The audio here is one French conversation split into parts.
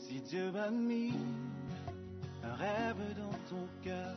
Si Dieu a mis un rêve dans ton cœur,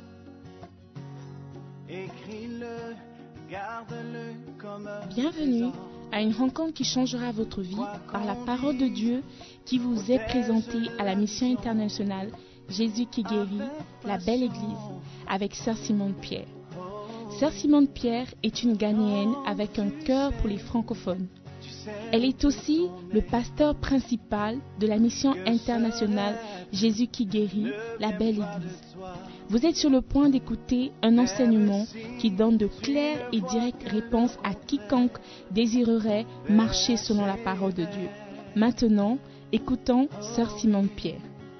écris-le, garde-le comme un Bienvenue à une rencontre qui changera votre vie par la parole de Dieu qui vous est présentée à la mission internationale Jésus qui guérit, la belle église, avec Sœur Simone Pierre. Sœur Simone Pierre est une Ghanéenne avec un cœur pour les francophones. Elle est aussi le pasteur principal de la mission internationale Jésus qui guérit, la belle église. Vous êtes sur le point d'écouter un enseignement qui donne de claires et directes réponses à quiconque désirerait marcher selon la parole de Dieu. Maintenant, écoutons Sœur Simone Pierre.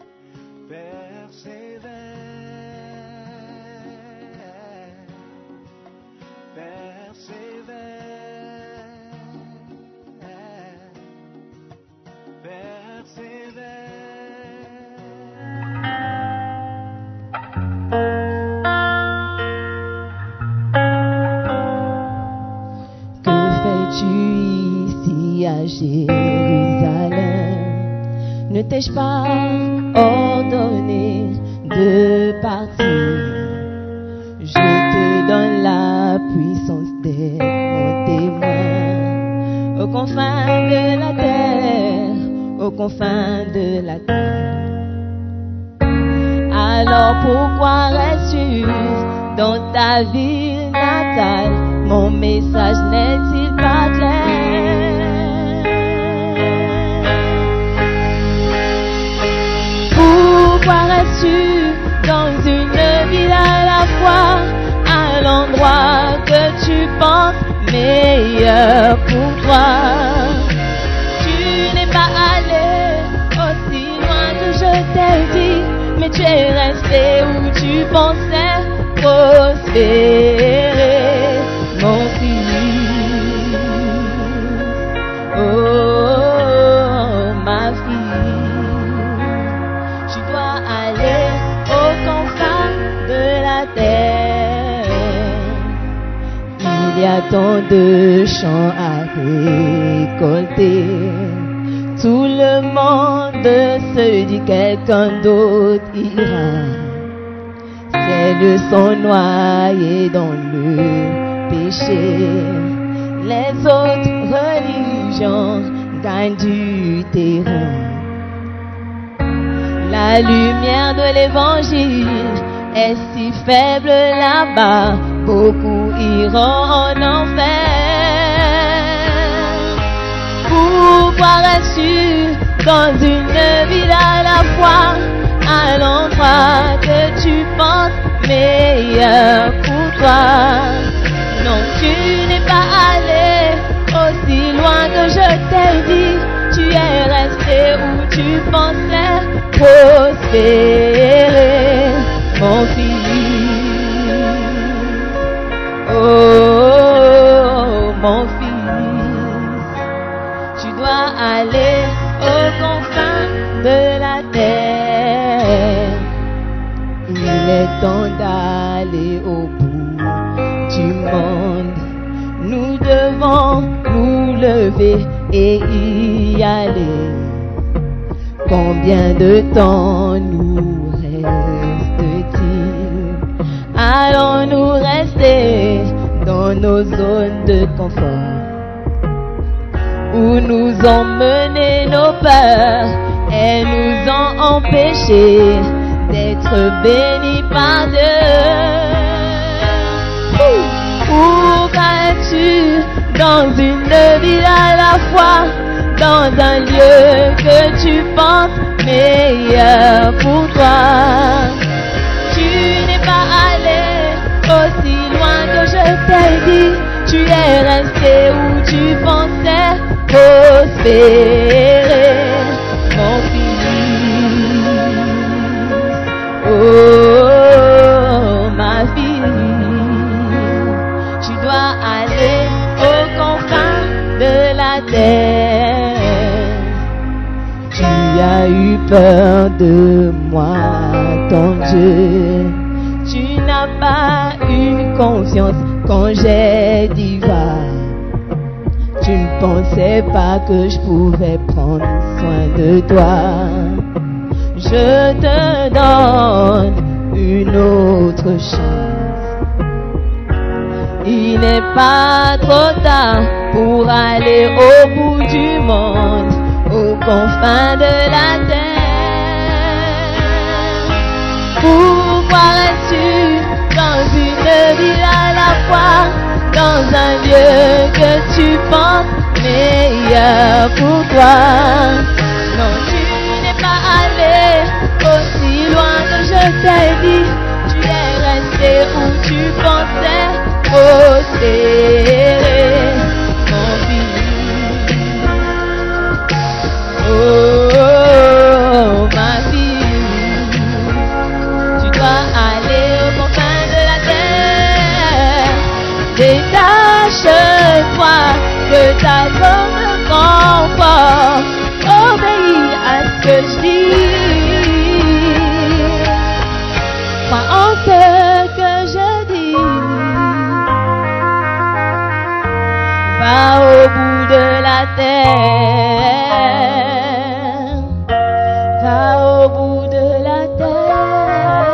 Jérusalem, ne t'ai-je pas ordonné de partir? Je te donne la puissance d'être mon témoin aux confins de la terre, aux confins de la terre. Alors pourquoi restes-tu dans ta ville natale? Mon message n'est-il pas clair? Pourquoi restes-tu dans une ville à la fois, à l'endroit que tu penses meilleur pour toi? Tu n'es pas allé aussi loin que je t'ai dit, mais tu es resté où tu pensais prospérer, mon fils. Oh, ma fille, tu dois aller aux confins de la terre. Il y a tant de champs à récolter. Tout le monde se dit quelqu'un d'autre ira. Celles sont noyées dans le péché. Les autres religions gagnent du terrain. La lumière de l'évangile est si faible là-bas, beaucoup iront en enfer. Pourquoi restes-tu dans une ville à la fois, à l'endroit que tu penses meilleur pour toi? Non, tu n'es pas allé aussi loin que je t'ai dit, tu es resté où tu pensais prospérer, mon fils. Oh, mon fils, tu dois aller aux confins de la terre. Il est temps d'aller au bout du monde. Nous devons nous lever et y aller. Combien de temps nous reste-t-il? Allons-nous rester dans nos zones de confort, où nous ont mené nos peurs et nous ont empêchés d'être bénis par Dieu? Pourquoi es-tu dans une ville à la fois, dans un lieu que tu penses meilleur pour toi? Tu n'es pas allé aussi loin que je t'ai dit, tu es resté où tu pensais prospérer, mon fils. Oh, ma fille, tu dois aller aux confins de la terre. Tu as eu peur de moi, ton Dieu. Tu n'as pas eu confiance quand j'ai dit va. Tu ne pensais pas que je pouvais prendre soin de toi. te donne une autre chance. Il n'est pas trop tard pour aller au bout du monde, aux confins de la terre. Pourquoi restes-tu dans une ville à la fois, dans un lieu que tu penses meilleur pour toi? Non, tu n'es pas allé aussi loin que je t'ai dit. Tu es resté où tu pensais prospérer, mon fils. Oh, ma fille, tu dois aller aux confins de la terre. Détache-toi de ta zone de confort. Obéis à ce que je dis. Crois en ce que je dis. Va au bout de la terre. Va au bout de la terre.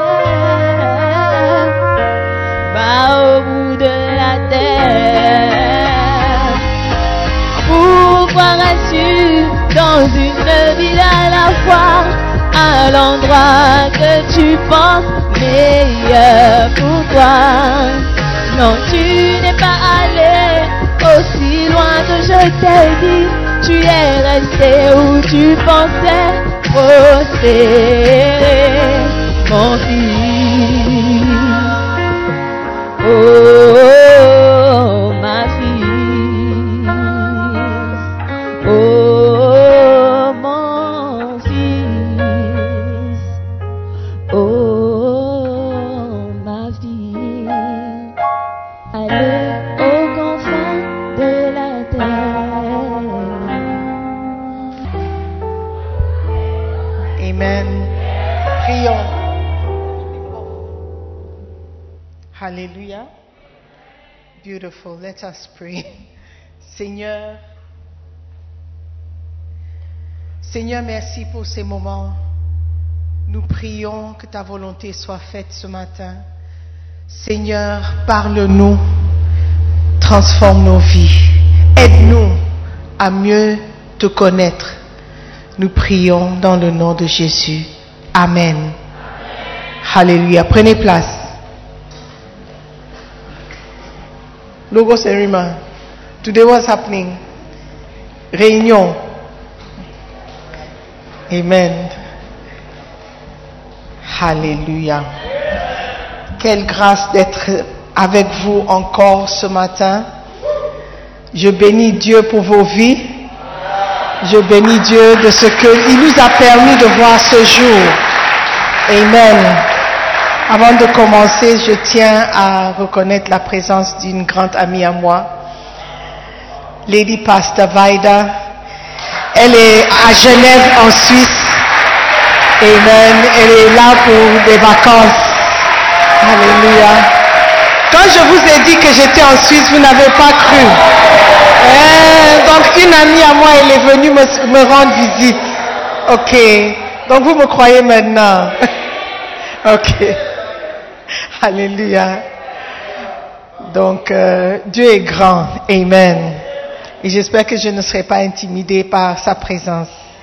Va au bout de la terre. Pourquoi restes-tu dans une ville à la fois, à l'endroit que tu penses meilleur pour toi? Non, tu n'es pas allé aussi loin que je t'ai dit. Tu es resté où tu pensais prospérer, mon fils. Oh, ma fille. Oh, mon fils. Oh, ma fille. Allez aux confins de la terre. Amen. Prions. Hallelujah. Beautiful. Let us pray. Seigneur, merci pour ces moments. Nous prions que ta volonté soit faite ce matin. Seigneur, parle-nous, transforme nos vies. Aide-nous à mieux te connaître. Nous prions dans le nom de Jésus. Amen. Amen. Alléluia. Prenez place. Logos and Rima. Today what's happening? Réunion. Amen. Alléluia. Quelle grâce d'être avec vous encore ce matin. Je bénis Dieu pour vos vies. Je bénis Dieu de ce qu'il nous a permis de voir ce jour. Amen. Avant de commencer, je tiens à reconnaître la présence d'une grande amie à moi, Lady Pastor Vaida. Elle est à Genève en Suisse. Amen. Elle est là pour des vacances. Alléluia. Quand je vous ai dit que j'étais en Suisse, vous n'avez pas cru. Donc une amie à moi, elle est venue me rendre visite. Ok. Donc vous me croyez maintenant. Ok. Alléluia. Donc Dieu est grand. Amen. Et j'espère que je ne serai pas intimidée par sa présence.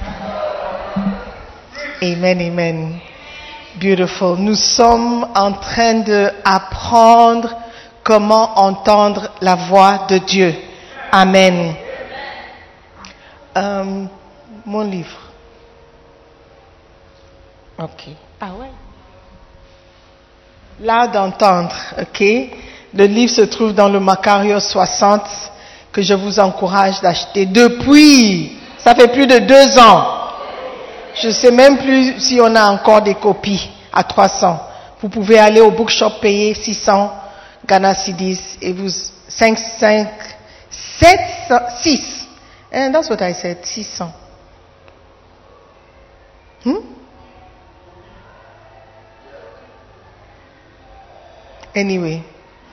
Amen, amen. Beautiful. Nous sommes en train d'apprendre comment entendre la voix de Dieu. Amen. Mon livre. Ok. Ah ouais. L'art d'entendre. Ok. Le livre se trouve dans le Macarios 60 que je vous encourage d'acheter depuis. Ça fait plus de 2 ans. Je ne sais même plus si on a encore des copies à 300. Vous pouvez aller au bookshop, payer 600 Ghana Cedis et vous 6. And that's what I said, 600. Anyway.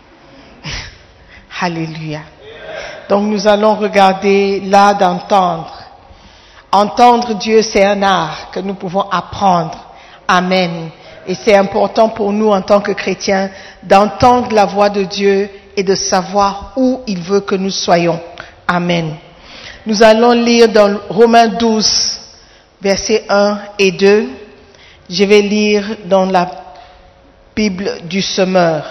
Alléluia. Donc nous allons regarder l'art d'entendre. Entendre Dieu, c'est un art que nous pouvons apprendre Amen. Et c'est important pour nous en tant que chrétiens d'entendre la voix de Dieu et de savoir où il veut que nous soyons. Amen. Nous allons lire dans Romains 12, versets 1 et 2. Je vais lire dans la Bible du Semeur.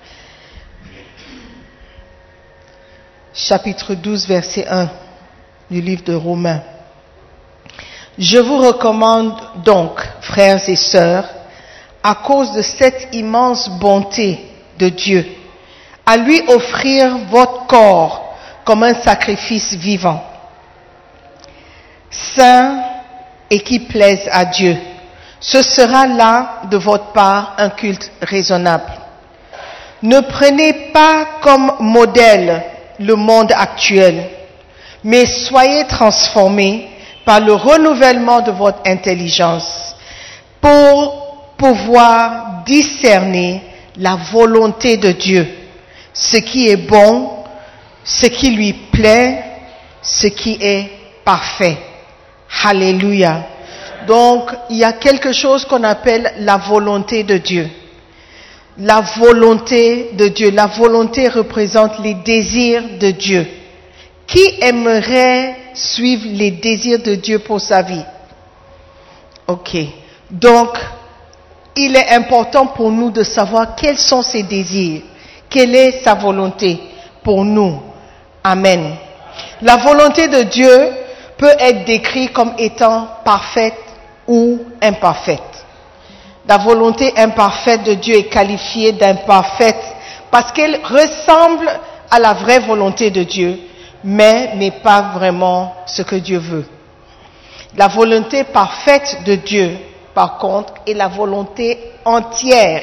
Chapitre 12, verset 1 du livre de Romains. Je vous recommande donc, frères et sœurs, à cause de cette immense bonté de Dieu, à lui offrir votre corps comme un sacrifice vivant, saint et qui plaise à Dieu. Ce sera là de votre part un culte raisonnable. Ne prenez pas comme modèle le monde actuel, mais soyez transformés par le renouvellement de votre intelligence pour pouvoir discerner la volonté de Dieu, ce qui est bon, ce qui lui plaît, ce qui est parfait. Alléluia. Donc, il y a quelque chose qu'on appelle la volonté de Dieu. La volonté de Dieu. La volonté représente les désirs de Dieu. Qui aimerait suivre les désirs de Dieu pour sa vie? Ok. Donc, il est important pour nous de savoir quels sont ses désirs. Quelle est sa volonté pour nous? Amen. La volonté de Dieu peut être décrite comme étant parfaite ou imparfaite. La volonté imparfaite de Dieu est qualifiée d'imparfaite parce qu'elle ressemble à la vraie volonté de Dieu, mais n'est pas vraiment ce que Dieu veut. La volonté parfaite de Dieu, par contre, est la volonté entière,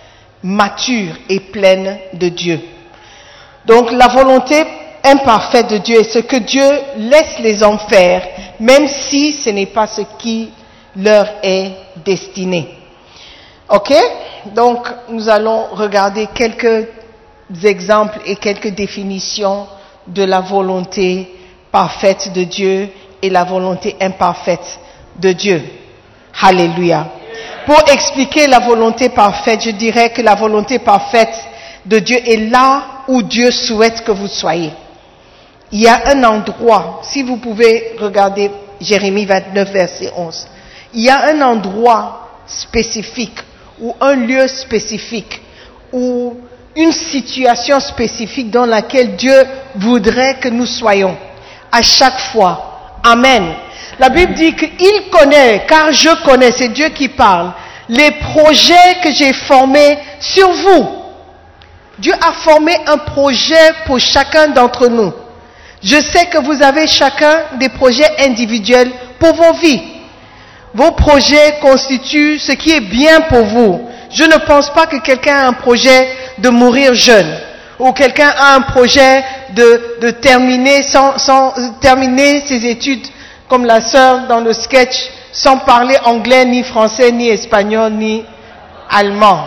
mature et pleine de Dieu. Donc la volonté imparfaite de Dieu est ce que Dieu laisse les hommes faire, même si ce n'est pas ce qui leur est destiné. Ok? Donc nous allons regarder quelques exemples et quelques définitions de la volonté parfaite de Dieu et la volonté imparfaite de Dieu. Alléluia. Pour expliquer la volonté parfaite, je dirais que la volonté parfaite de Dieu est là où Dieu souhaite que vous soyez. Il y a un endroit, si vous pouvez regarder Jérémie 29, verset 11, il y a un endroit spécifique ou un lieu spécifique ou une situation spécifique dans laquelle Dieu voudrait que nous soyons à chaque fois. Amen. La Bible dit qu'il connaît, car je connais, c'est Dieu qui parle, les projets que j'ai formés sur vous. Dieu a formé un projet pour chacun d'entre nous. Je sais que vous avez chacun des projets individuels pour vos vies. Vos projets constituent ce qui est bien pour vous. Je ne pense pas que quelqu'un a un projet de mourir jeune ou quelqu'un a un projet de terminer terminer ses études comme la sœur dans le sketch sans parler anglais, ni français, ni espagnol, ni allemand.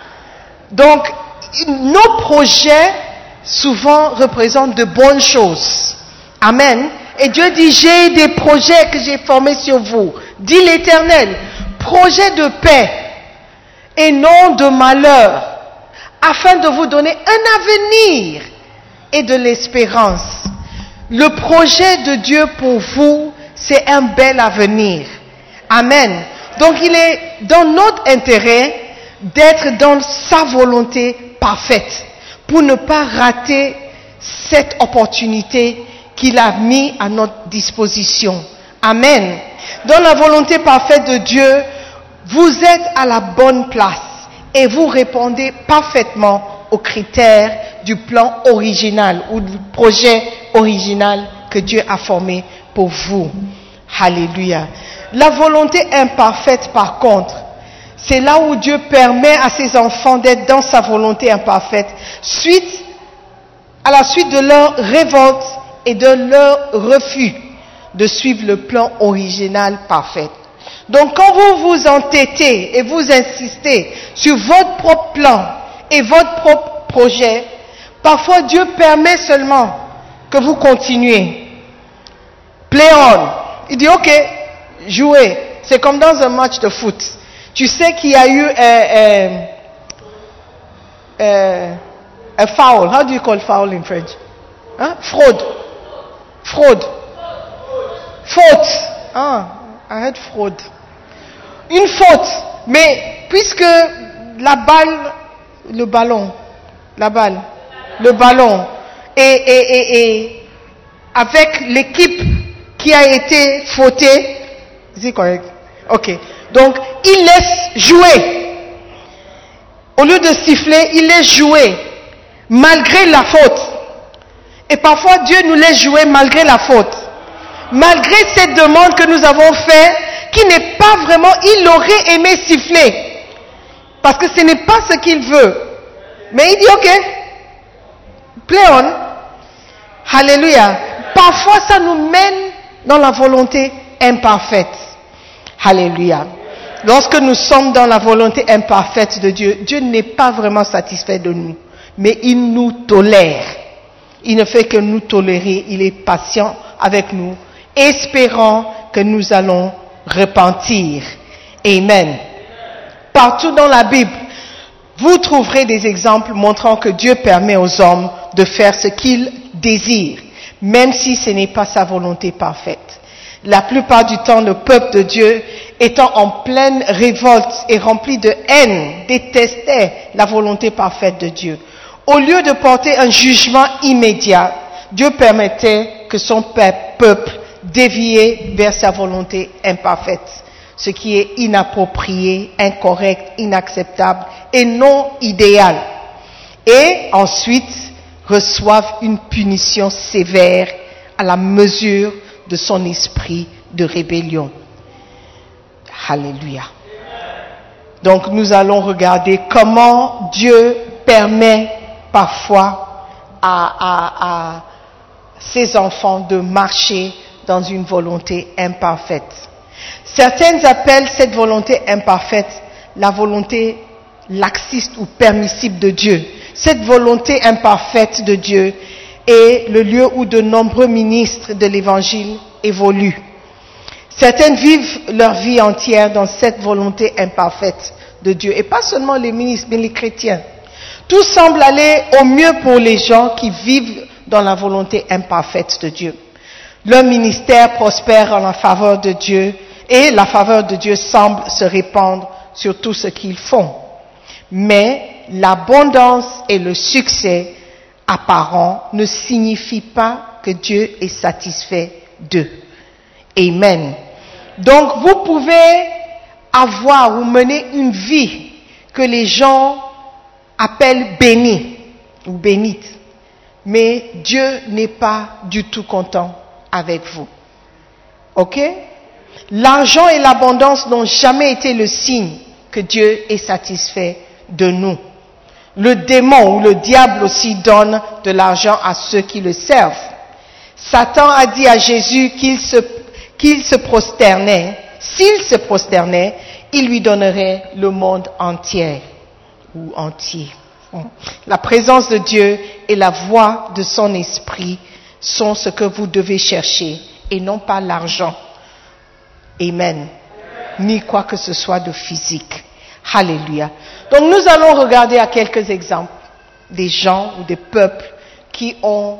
Donc, nos projets souvent représentent de bonnes choses. Amen. Et Dieu dit, j'ai des projets que j'ai formés sur vous. Dit l'Éternel, projet de paix et non de malheur, afin de vous donner un avenir et de l'espérance. Le projet de Dieu pour vous, c'est un bel avenir. Amen. Donc il est dans notre intérêt d'être dans sa volonté parfaite pour ne pas rater cette opportunité qu'il a mis à notre disposition. Amen. Dans la volonté parfaite de Dieu, vous êtes à la bonne place et vous répondez parfaitement aux critères du plan original ou du projet original que Dieu a formé pour vous. Alléluia. La volonté imparfaite, par contre, c'est là où Dieu permet à ses enfants d'être dans sa volonté imparfaite, à la suite de leur révolte et de leur refus de suivre le plan original parfait. Donc quand vous vous entêtez et vous insistez sur votre propre plan et votre propre projet, parfois Dieu permet seulement que vous continuez. Play on. Il dit ok, jouez. C'est comme dans un match de foot. Tu sais qu'il y a eu a foul. How do you call foul in French? Hein? Fraude. Faute. Ah, arrête fraude. Une faute. Mais puisque le ballon, et avec l'équipe qui a été fautée, c'est correct? Ok. Donc, il laisse jouer. Au lieu de siffler, il laisse jouer, malgré la faute. Et parfois, Dieu nous laisse jouer malgré la faute. Malgré cette demande que nous avons faite, qui n'est pas vraiment, il aurait aimé siffler. Parce que ce n'est pas ce qu'il veut. Mais il dit, ok, play on. Alléluia. Parfois, ça nous mène dans la volonté imparfaite. Alléluia. Lorsque nous sommes dans la volonté imparfaite de Dieu, Dieu n'est pas vraiment satisfait de nous. Mais il nous tolère. Il ne fait que nous tolérer. Il est patient avec nous, espérant que nous allons repentir. Amen. Partout dans la Bible, vous trouverez des exemples montrant que Dieu permet aux hommes de faire ce qu'ils désirent, même si ce n'est pas sa volonté parfaite. La plupart du temps, le peuple de Dieu, étant en pleine révolte et rempli de haine, détestait la volonté parfaite de Dieu. Au lieu de porter un jugement immédiat, Dieu permettait que son peuple déviait vers sa volonté imparfaite, ce qui est inapproprié, incorrect, inacceptable et non idéal. Et ensuite, reçoivent une punition sévère à la mesure de son esprit de rébellion. Alléluia. Donc nous allons regarder comment Dieu permet parfois à ses enfants de marcher dans une volonté imparfaite. Certains appellent cette volonté imparfaite la volonté laxiste ou permissible de Dieu. Cette volonté imparfaite de Dieu est le lieu où de nombreux ministres de l'Évangile évoluent. Certains vivent leur vie entière dans cette volonté imparfaite de Dieu. Et pas seulement les ministres, mais les chrétiens. Tout semble aller au mieux pour les gens qui vivent dans la volonté imparfaite de Dieu. Leur ministère prospère en la faveur de Dieu et la faveur de Dieu semble se répandre sur tout ce qu'ils font. Mais l'abondance et le succès apparent ne signifient pas que Dieu est satisfait d'eux. Amen. Donc vous pouvez avoir ou mener une vie que les gens appellent bénie ou bénite, mais Dieu n'est pas du tout content avec vous. Ok? L'argent et l'abondance n'ont jamais été le signe que Dieu est satisfait de nous. Le démon ou le diable aussi donne de l'argent à ceux qui le servent. Satan a dit à Jésus qu'il se prosternait. S'il se prosternait, il lui donnerait le monde entier ou entier. La présence de Dieu et la voix de son esprit sont ce que vous devez chercher et non pas l'argent. Amen. Ni quoi que ce soit de physique. Alléluia. Donc nous allons regarder à quelques exemples des gens ou des peuples qui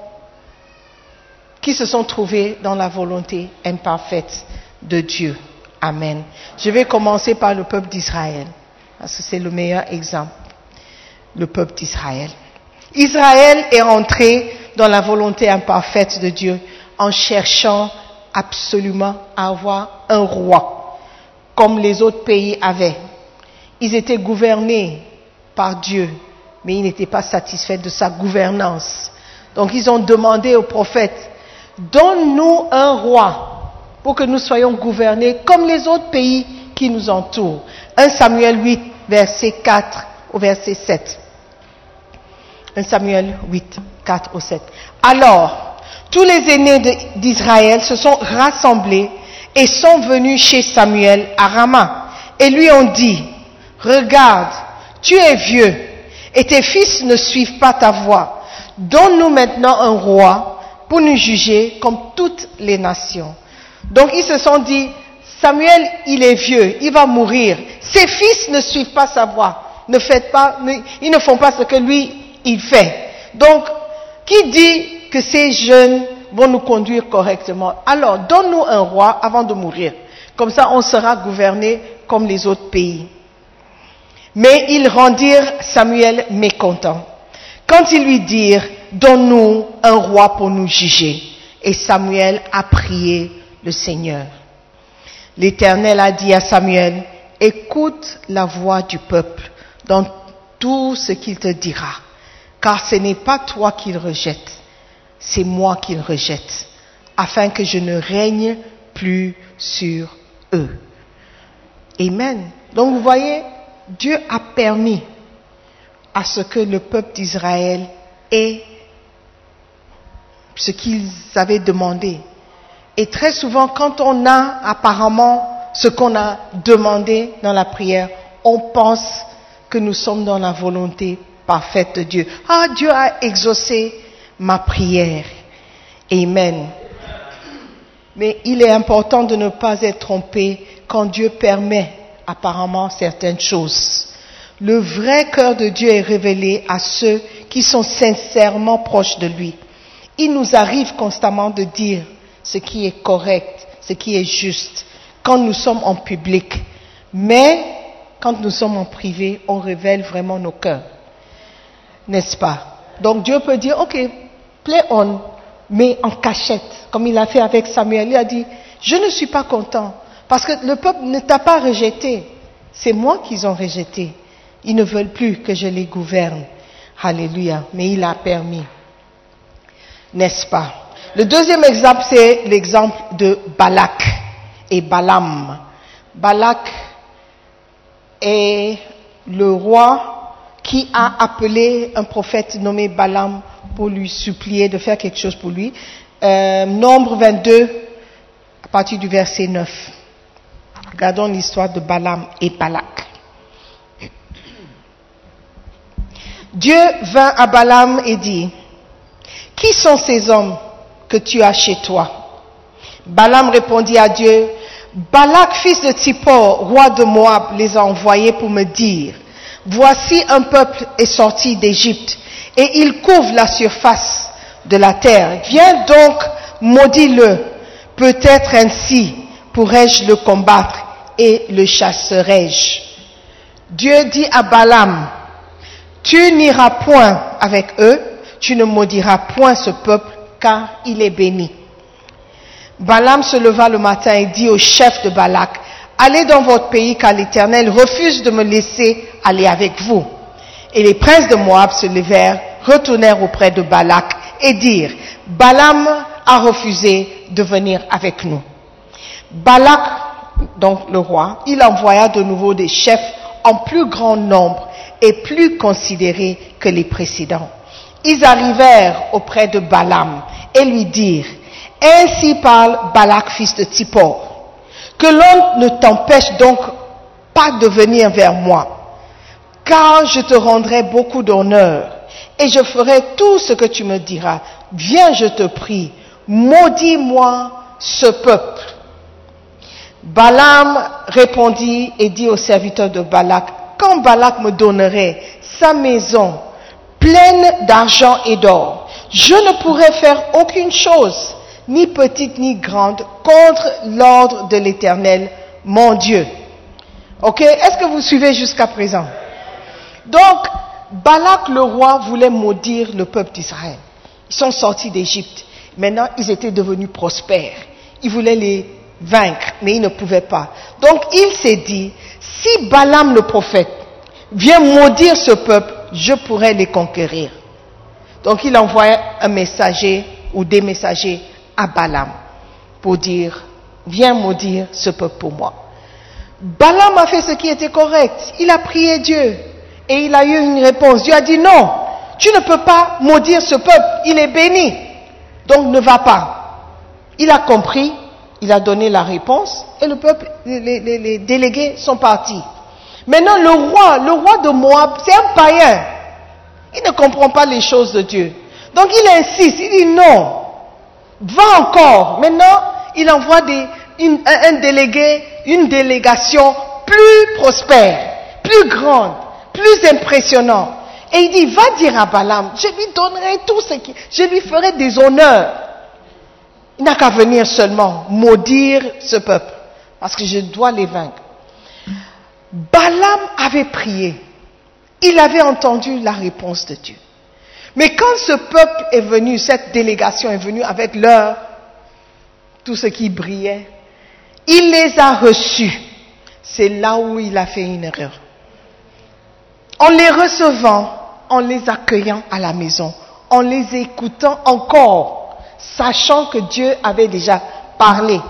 se sont trouvés dans la volonté imparfaite de Dieu. Amen. Je vais commencer par le peuple d'Israël, parce que c'est le meilleur exemple. Le peuple d'Israël. Israël est entré dans la volonté imparfaite de Dieu en cherchant absolument à avoir un roi, comme les autres pays avaient. Ils étaient gouvernés par Dieu, mais ils n'étaient pas satisfaits de sa gouvernance. Donc ils ont demandé au prophète, donne-nous un roi pour que nous soyons gouvernés comme les autres pays qui nous entourent. 1 Samuel 8, verset 4 au verset 7. 1 Samuel 8, 4 au 7. Alors, tous les aînés d'Israël se sont rassemblés et sont venus chez Samuel à Rama et lui ont dit, regarde, tu es vieux et tes fils ne suivent pas ta voie. Donne-nous maintenant un roi pour nous juger comme toutes les nations. Donc ils se sont dit, Samuel, il est vieux, il va mourir. Ses fils ne suivent pas sa voie. Ils ne font pas ce que lui, il fait. Donc, qui dit que ces jeunes vont nous conduire correctement? Alors, donne-nous un roi avant de mourir. Comme ça, on sera gouverné comme les autres pays. Mais ils rendirent Samuel mécontent. Quand ils lui dirent, donne-nous un roi pour nous juger. Et Samuel a prié le Seigneur. L'Éternel a dit à Samuel, écoute la voix du peuple dans tout ce qu'il te dira, car ce n'est pas toi qu'il rejette, c'est moi qu'il rejette, afin que je ne règne plus sur eux. Amen. Donc vous voyez, Dieu a permis à ce que le peuple d'Israël ait ce qu'ils avaient demandé. Et très souvent, quand on a apparemment ce qu'on a demandé dans la prière, on pense que nous sommes dans la volonté parfaite de Dieu. Ah, Dieu a exaucé ma prière. Amen. Mais il est important de ne pas être trompé quand Dieu permet apparemment certaines choses. Le vrai cœur de Dieu est révélé à ceux qui sont sincèrement proches de lui. Il nous arrive constamment de dire ce qui est correct, ce qui est juste, quand nous sommes en public. Mais quand nous sommes en privé, on révèle vraiment nos cœurs. N'est-ce pas? Donc Dieu peut dire, ok, play on, mais en cachette, comme il a fait avec Samuel. Il a dit, je ne suis pas content, parce que le peuple ne t'a pas rejeté. C'est moi qu'ils ont rejeté. Ils ne veulent plus que je les gouverne. Alléluia. Mais il a permis. N'est-ce pas? Le deuxième exemple, c'est l'exemple de Balak et Balaam. Balak est le roi qui a appelé un prophète nommé Balaam pour lui supplier de faire quelque chose pour lui. Nombre 22, à partir du verset 9. Regardons l'histoire de Balaam et Balak. Dieu vint à Balaam et dit, « Qui sont ces hommes que tu as chez toi ?» Balaam répondit à Dieu, « Balak, fils de Tsippor, roi de Moab, les a envoyés pour me dire, « Voici un peuple est sorti d'Égypte, et il couvre la surface de la terre. Viens donc, maudis-le, peut-être ainsi pourrais-je le combattre et le chasserai-je. » Dieu dit à Balaam, « Tu n'iras point avec eux, tu ne maudiras point ce peuple, car il est béni. » Balaam se leva le matin et dit au chef de Balak, « Allez dans votre pays, car l'Éternel refuse de me laisser aller avec vous. » Et les princes de Moab se levèrent, retournèrent auprès de Balak et dirent, « Balaam a refusé de venir avec nous. » Balak, donc le roi, il envoya de nouveau des chefs en plus grand nombre et plus considérés que les précédents. Ils arrivèrent auprès de Balaam et lui dirent, « Ainsi parle Balak, fils de Tsippor, que l'on ne t'empêche donc pas de venir vers moi, car je te rendrai beaucoup d'honneur et je ferai tout ce que tu me diras. Viens, je te prie, maudis-moi ce peuple. » Balaam répondit et dit aux serviteurs de Balak, « Quand Balak me donnerait sa maison pleine d'argent et d'or, je ne pourrais faire aucune chose, ni petite ni grande, contre l'ordre de l'Éternel, mon Dieu. » Ok? Est-ce que vous suivez jusqu'à présent? Donc, Balak le roi voulait maudire le peuple d'Israël. Ils sont sortis d'Égypte. Maintenant, ils étaient devenus prospères. Il voulait les vaincre, mais il ne pouvait pas. Donc, il s'est dit, si Balaam le prophète vient maudire ce peuple, je pourrais les conquérir. Donc, il envoie un messager ou des messagers à Balaam pour dire, viens maudire ce peuple pour moi. Balaam a fait ce qui était correct. Il a prié Dieu et il a eu une réponse. Dieu a dit, non, tu ne peux pas maudire ce peuple, il est béni. Donc, ne va pas. Il a compris. Il a donné la réponse et le peuple, les délégués sont partis. Maintenant, le roi de Moab, c'est un païen. Il ne comprend pas les choses de Dieu. Donc il insiste, il dit non, va encore. Maintenant, il envoie une délégation plus prospère, plus grande, plus impressionnante. Et il dit, va dire à Balaam, je lui donnerai tout ce qui... Je lui ferai des honneurs. Il n'a qu'à venir seulement maudire ce peuple, parce que je dois les vaincre. Balaam avait prié. Il avait entendu la réponse de Dieu. Mais quand ce peuple est venu, cette délégation est venue avec tout ce qui brillait, il les a reçus. C'est là où il a fait une erreur. En les recevant, en les accueillant à la maison, en les écoutant encore, sachant que Dieu avait déjà parlé.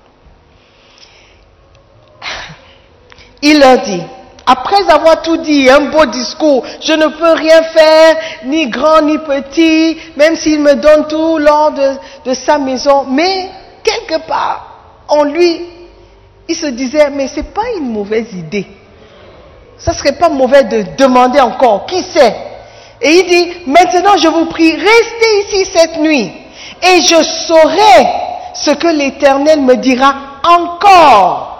Il leur dit, après avoir tout dit, un beau discours, je ne peux rien faire, ni grand ni petit, même s'il me donne tout l'or de sa maison. Mais, quelque part, en lui, il se disait, mais c'est pas une mauvaise idée. Ça serait pas mauvais de demander encore, qui sait? Et il dit, maintenant je vous prie, restez ici cette nuit, et je saurai ce que l'Éternel me dira encore.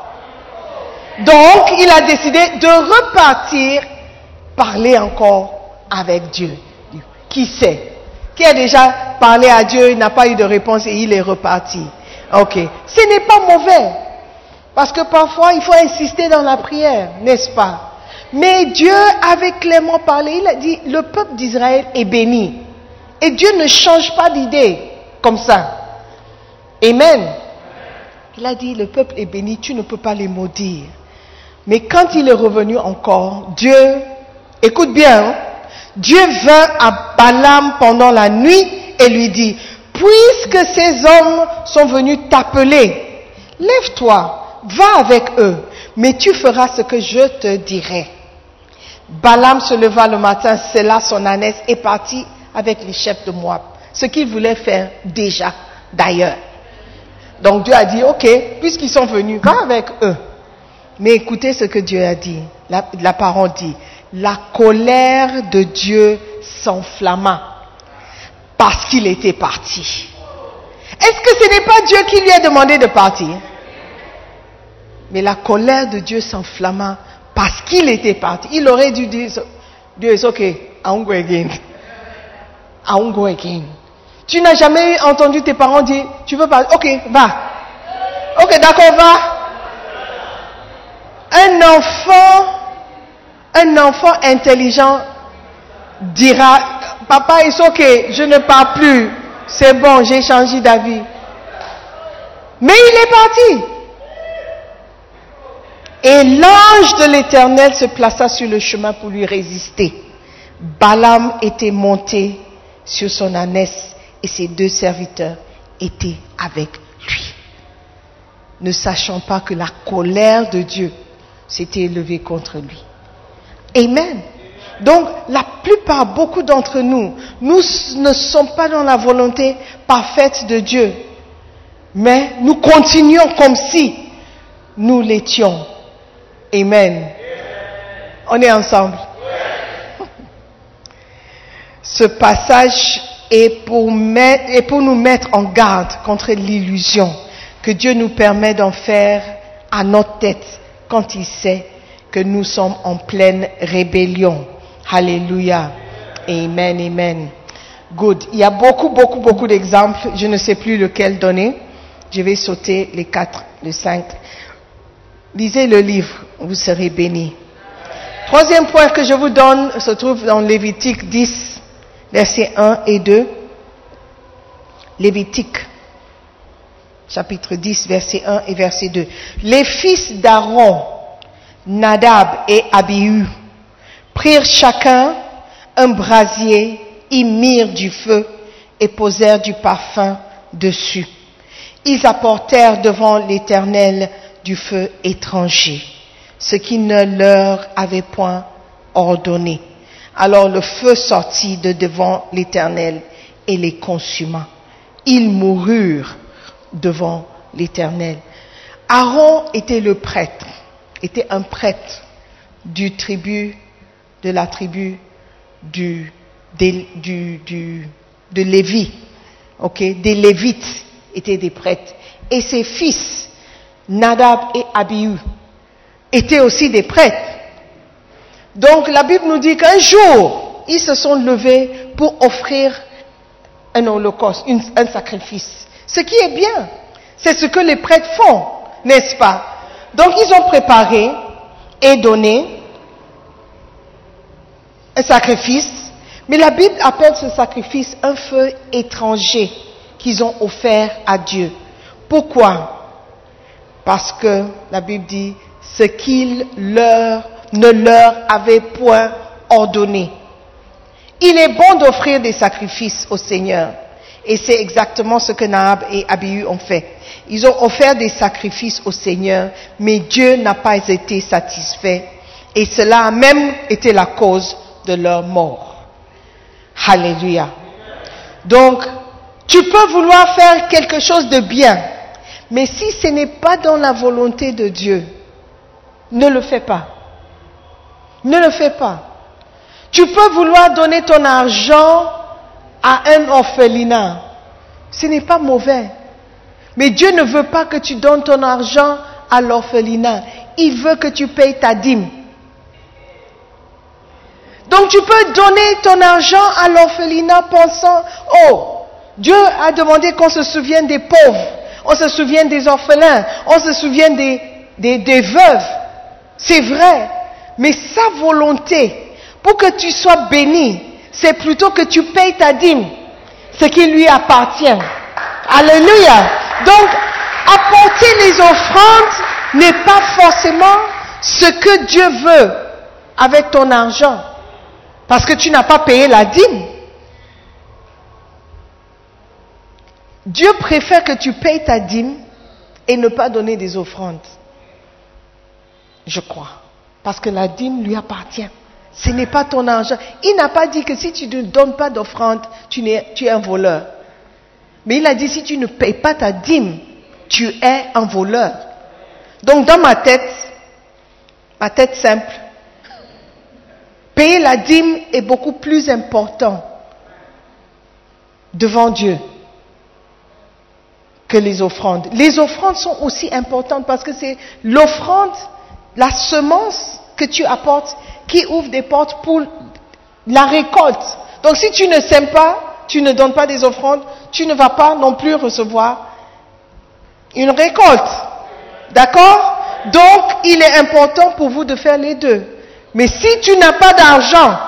Donc, il a décidé de repartir, parler encore avec Dieu. Qui sait? Qui a déjà parlé à Dieu, il n'a pas eu de réponse et il est reparti. Ok. Ce n'est pas mauvais. Parce que parfois, il faut insister dans la prière, n'est-ce pas? Mais Dieu avait clairement parlé. Il a dit, le peuple d'Israël est béni. Et Dieu ne change pas d'idée comme ça. Amen. Il a dit, le peuple est béni, tu ne peux pas les maudire. Mais quand il est revenu encore, Dieu, écoute bien, hein, Dieu vint à Balaam pendant la nuit et lui dit, puisque ces hommes sont venus t'appeler, lève-toi, va avec eux, mais tu feras ce que je te dirai. Balaam se leva le matin, sella son ânesse et partit avec les chefs de Moab, ce qu'il voulait faire déjà d'ailleurs. Donc Dieu a dit, ok, puisqu'ils sont venus, va avec eux. Mais écoutez ce que Dieu a dit. La parole dit, la colère de Dieu s'enflamma parce qu'il était parti. Est-ce que ce n'est pas Dieu qui lui a demandé de partir? Mais la colère de Dieu s'enflamma parce qu'il était parti. Il aurait dû dire, Dieu est ok, I won't go again. I won't go again. Tu n'as jamais entendu tes parents dire, tu veux pas, ok, va. Ok, d'accord, va. Un enfant intelligent dira, papa, c'est ok, je ne pars plus, c'est bon, j'ai changé d'avis. Mais il est parti. Et l'ange de l'Éternel se plaça sur le chemin pour lui résister. Balaam était monté sur son ânesse et ses 2 serviteurs étaient avec lui, ne sachant pas que la colère de Dieu s'était élevée contre lui. Amen. Donc, la plupart, beaucoup d'entre nous ne sommes pas dans la volonté parfaite de Dieu, mais nous continuons comme si nous l'étions. Amen. On est ensemble. Ce passage est pour nous mettre en garde contre l'illusion que Dieu nous permet d'en faire à notre tête quand il sait que nous sommes en pleine rébellion. Alléluia. Amen, amen. Good. Il y a beaucoup d'exemples. Je ne sais plus lequel donner. Je vais sauter les 4, les 5. Lisez le livre, vous serez bénis. 3e point que je vous donne se trouve dans Lévitique 10, versets 1 et 2. Lévitique, chapitre 10, verset 1 et verset 2. Les fils d'Aaron, Nadab et Abihu, prirent chacun un brasier, y mirent du feu et posèrent du parfum dessus. Ils apportèrent devant l'Éternel du feu étranger, ce qui ne leur avait point ordonné. Alors le feu sortit de devant l'Éternel et les consuma. Ils moururent devant l'Éternel. Aaron était le prêtre, était un prêtre de la tribu de Lévi. Okay? Des Lévites étaient des prêtres. Et ses fils, Nadab et Abihu, étaient aussi des prêtres. Donc la Bible nous dit qu'un jour, ils se sont levés pour offrir un holocauste, un sacrifice. Ce qui est bien, c'est ce que les prêtres font, n'est-ce pas? Donc ils ont préparé et donné un sacrifice, mais la Bible appelle ce sacrifice un feu étranger qu'ils ont offert à Dieu. Pourquoi? Parce que la Bible dit ce qu'il ne leur avait point ordonné. Il est bon d'offrir des sacrifices au Seigneur. Et c'est exactement ce que Nadab et Abihu ont fait. Ils ont offert des sacrifices au Seigneur, mais Dieu n'a pas été satisfait. Et cela a même été la cause de leur mort. Alléluia. Donc, tu peux vouloir faire quelque chose de bien, mais si ce n'est pas dans la volonté de Dieu, ne le fais pas. Ne le fais pas. Tu peux vouloir donner ton argent à un orphelinat. Ce n'est pas mauvais. Mais Dieu ne veut pas que tu donnes ton argent à l'orphelinat. Il veut que tu payes ta dîme. Donc tu peux donner ton argent à l'orphelinat pensant, oh, Dieu a demandé qu'on se souvienne des pauvres, on se souvienne des orphelins, on se souvienne des veuves. C'est vrai. Mais sa volonté, pour que tu sois béni, c'est plutôt que tu payes ta dîme, ce qui lui appartient. Alléluia. Donc, apporter les offrandes n'est pas forcément ce que Dieu veut avec ton argent. Parce que tu n'as pas payé la dîme. Dieu préfère que tu payes ta dîme et ne pas donner des offrandes. Je crois. Parce que la dîme lui appartient. Ce n'est pas ton argent. Il n'a pas dit que si tu ne donnes pas d'offrande, tu es un voleur. Mais il a dit si tu ne payes pas ta dîme, tu es un voleur. Donc dans ma tête simple, payer la dîme est beaucoup plus important devant Dieu que les offrandes. Les offrandes sont aussi importantes parce que c'est l'offrande, la semence que tu apportes qui ouvre des portes pour la récolte. Donc si tu ne sèmes pas, tu ne donnes pas des offrandes, tu ne vas pas non plus recevoir une récolte. D'accord? Donc il est important pour vous de faire les deux. Mais si tu n'as pas d'argent,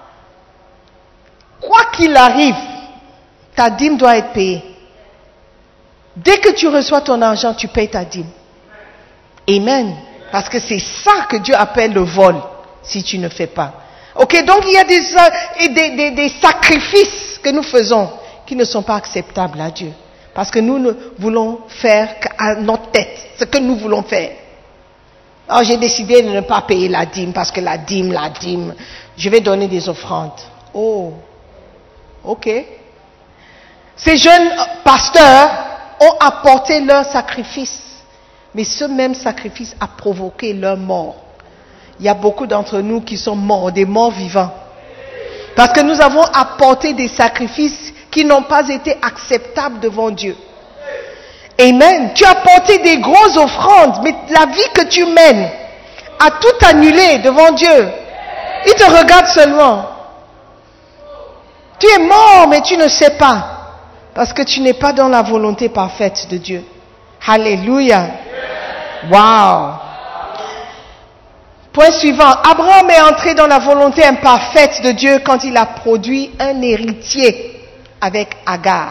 quoi qu'il arrive, ta dîme doit être payée. Dès que tu reçois ton argent, tu payes ta dîme. Amen. Parce que c'est ça que Dieu appelle le vol, si tu ne fais pas. Ok, donc il y a des sacrifices que nous faisons qui ne sont pas acceptables à Dieu. Parce que nous ne voulons faire qu'à notre tête ce que nous voulons faire. Alors j'ai décidé de ne pas payer la dîme parce que la dîme, je vais donner des offrandes. Oh, ok. Ces jeunes pasteurs ont apporté leur sacrifice, mais ce même sacrifice a provoqué leur mort. Il y a beaucoup d'entre nous qui sont morts, des morts vivants. Parce que nous avons apporté des sacrifices qui n'ont pas été acceptables devant Dieu. Amen. Tu as apporté des grosses offrandes, mais la vie que tu mènes a tout annulé devant Dieu. Il te regarde seulement. Tu es mort, mais tu ne sais pas. Parce que tu n'es pas dans la volonté parfaite de Dieu. Alléluia. Wow. Point suivant. Abraham est entré dans la volonté imparfaite de Dieu quand il a produit un héritier avec Agar.